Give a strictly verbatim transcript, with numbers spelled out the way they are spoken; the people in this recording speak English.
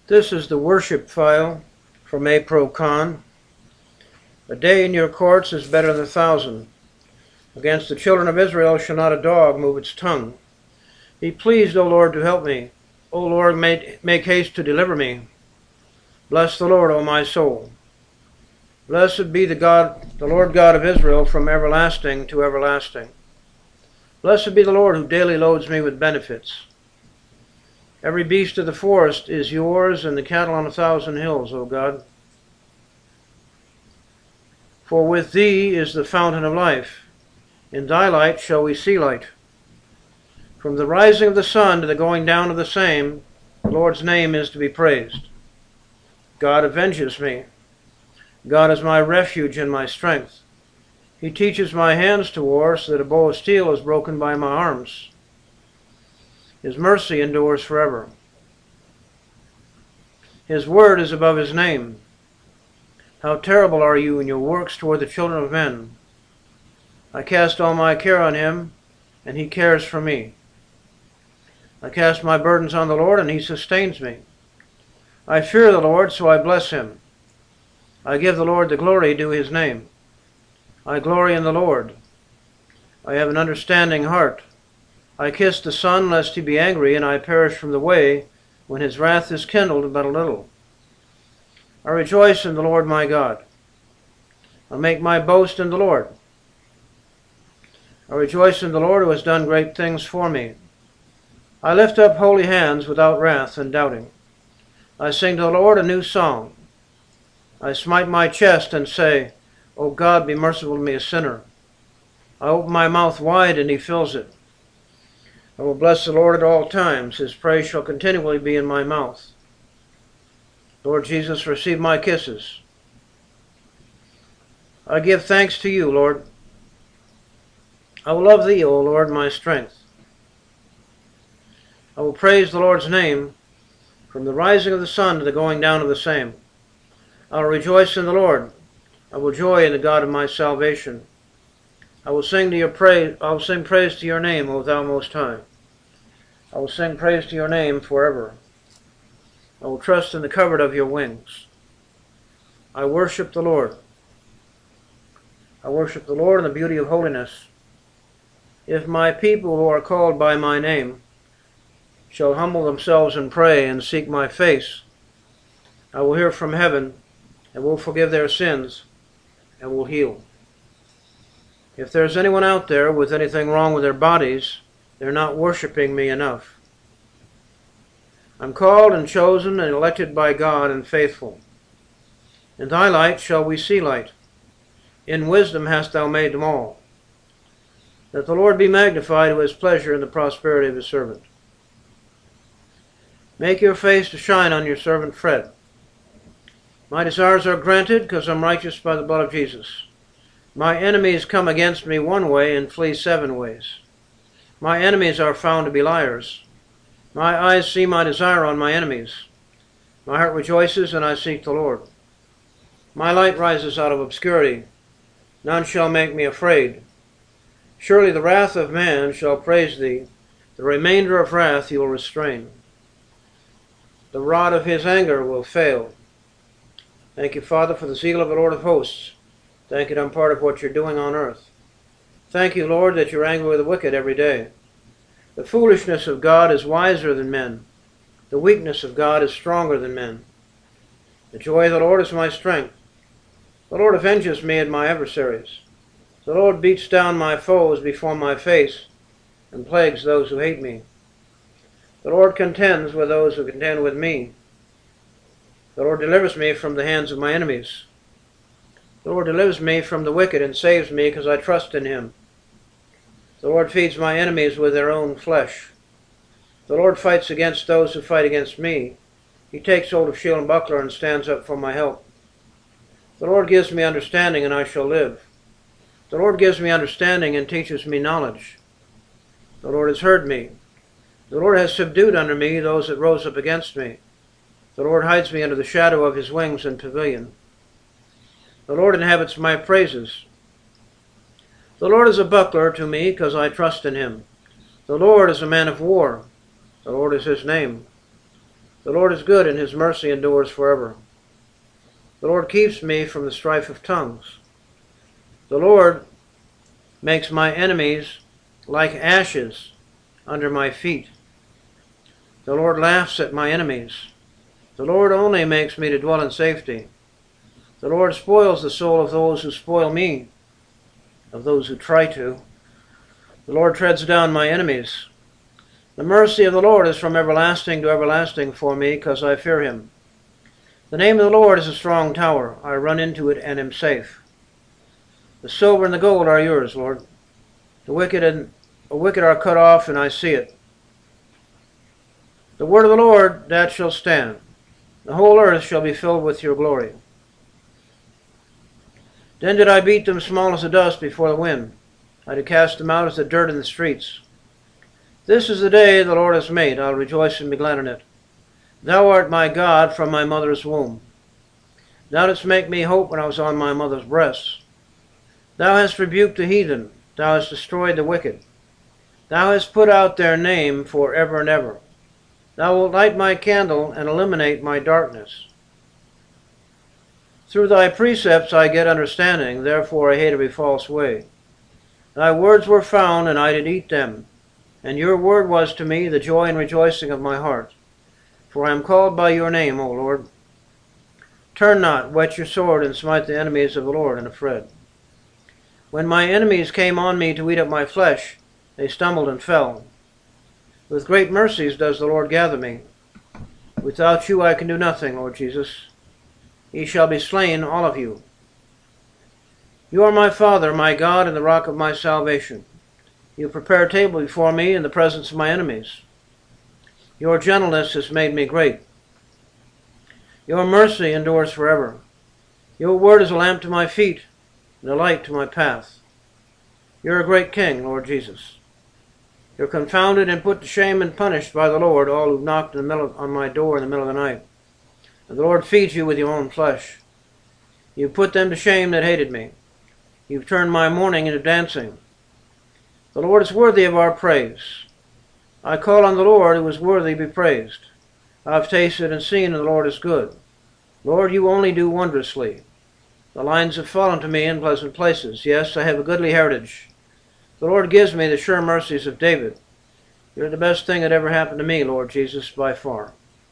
This is the worship file from APROCON. A day in your courts is better than a thousand. Against the children of Israel shall not a dog move its tongue. Be pleased, O Lord, to help me. O Lord, make, make haste to deliver me. Bless the Lord, O my soul. Blessed be the God, the Lord God of Israel, from everlasting to everlasting. Blessed be the Lord, who daily loads me with benefits. Every beast of the forest is yours, and the cattle on a thousand hills, O God. For with thee is the fountain of life. In thy light shall we see light. From the rising of the sun to the going down of the same, the Lord's name is to be praised. God avenges me. God is my refuge and my strength. He teaches my hands to war, so that a bow of steel is broken by my arms. His mercy endures forever. His word is above his name. How terrible are you in your works toward the children of men. I cast all my care on him, and he cares for me. I cast my burdens on the Lord, and he sustains me. I fear the Lord, so I bless him. I give the Lord the glory due his name. I glory in the Lord. I have an understanding heart. I kiss the Son, lest he be angry, and I perish from the way, when his wrath is kindled but a little. I rejoice in the Lord my God. I make my boast in the Lord. I rejoice in the Lord, who has done great things for me. I lift up holy hands without wrath and doubting. I sing to the Lord a new song. I smite my chest and say, O God, be merciful to me, a sinner. I open my mouth wide, and he fills it. I will bless the Lord at all times. His praise shall continually be in my mouth. Lord Jesus, receive my kisses. I give thanks to you, Lord. I will love thee, O Lord, my strength. I will praise the Lord's name from the rising of the sun to the going down of the same. I will rejoice in the Lord. I will joy in the God of my salvation. I will sing to your praise. I will sing praise to your name, O thou Most High. I will sing praise to your name forever. I will trust in the covert of your wings. I worship the Lord. I worship the Lord in the beauty of holiness. If my people who are called by my name shall humble themselves and pray and seek my face, I will hear from heaven and will forgive their sins and will heal. If there's anyone out there with anything wrong with their bodies, they're not worshiping me enough. I'm called and chosen and elected by God and faithful. In thy light shall we see light. In wisdom hast thou made them all. Let the Lord be magnified, who has pleasure in the prosperity of his servant. Make your face to shine on your servant Fred. My desires are granted, because I'm righteous by the blood of Jesus. My enemies come against me one way and flee seven ways. My enemies are found to be liars. My eyes see my desire on my enemies. My heart rejoices, and I seek the Lord. My light rises out of obscurity. None shall make me afraid. Surely the wrath of man shall praise thee. The remainder of wrath he will restrain. The rod of his anger will fail. Thank you, Father, for the zeal of the Lord of hosts. Thank you that I'm part of what you're doing on earth. Thank you, Lord, that you're angry with the wicked every day. The foolishness of God is wiser than men. The weakness of God is stronger than men. The joy of the Lord is my strength. The Lord avenges me and my adversaries. The Lord beats down my foes before my face and plagues those who hate me. The Lord contends with those who contend with me. The Lord delivers me from the hands of my enemies. The Lord delivers me from the wicked and saves me, because I trust in him. The Lord feeds my enemies with their own flesh. The Lord fights against those who fight against me. He takes hold of shield and buckler and stands up for my help. The Lord gives me understanding, and I shall live. The Lord gives me understanding and teaches me knowledge. The Lord has heard me. The Lord has subdued under me those that rose up against me. The Lord hides me under the shadow of his wings and pavilion. The Lord inhabits my praises. The Lord is a buckler to me, because I trust in him. The Lord is a man of war. The Lord is his name. The Lord is good, and his mercy endures forever. The Lord keeps me from the strife of tongues. The Lord makes my enemies like ashes under my feet. The Lord laughs at my enemies. The Lord only makes me to dwell in safety. The Lord spoils the soul of those who spoil me, of those who try to. The Lord treads down my enemies. The mercy of the Lord is from everlasting to everlasting for me, because I fear him. The name of the Lord is a strong tower. I run into it and am safe. The silver and the gold are yours, Lord. The wicked and the wicked are cut off, and I see it. The word of the Lord, that shall stand. The whole earth shall be filled with your glory. Then did I beat them small as the dust before the wind. I did cast them out as the dirt in the streets. This is the day the Lord has made. I'll rejoice and be glad in it. Thou art my God from my mother's womb. Thou didst make me hope when I was on my mother's breast. Thou hast rebuked the heathen. Thou hast destroyed the wicked. Thou hast put out their name for ever and ever. Thou wilt light my candle and eliminate my darkness. Through thy precepts I get understanding, therefore I hate every false way. Thy words were found, and I did eat them. And your word was to me the joy and rejoicing of my heart. For I am called by your name, O Lord. Turn not, whet your sword, and smite the enemies of the Lord in a fret. When my enemies came on me to eat up my flesh, they stumbled and fell. With great mercies does the Lord gather me. Without you I can do nothing, Lord Jesus. Ye shall be slain, all of you. You are my Father, my God, and the rock of my salvation. You prepare a table before me in the presence of my enemies. Your gentleness has made me great. Your mercy endures forever. Your word is a lamp to my feet and a light to my path. You're a great king, Lord Jesus. You're confounded and put to shame and punished by the Lord, all who knocked in the middle of, on my door in the middle of the night. And the Lord feeds you with your own flesh. You've put them to shame that hated me. You've turned my mourning into dancing. The Lord is worthy of our praise. I call on the Lord, who is worthy to be praised. I've tasted and seen, and the Lord is good. Lord, you only do wondrously. The lines have fallen to me in pleasant places. Yes, I have a goodly heritage. The Lord gives me the sure mercies of David. You're the best thing that ever happened to me, Lord Jesus, by far.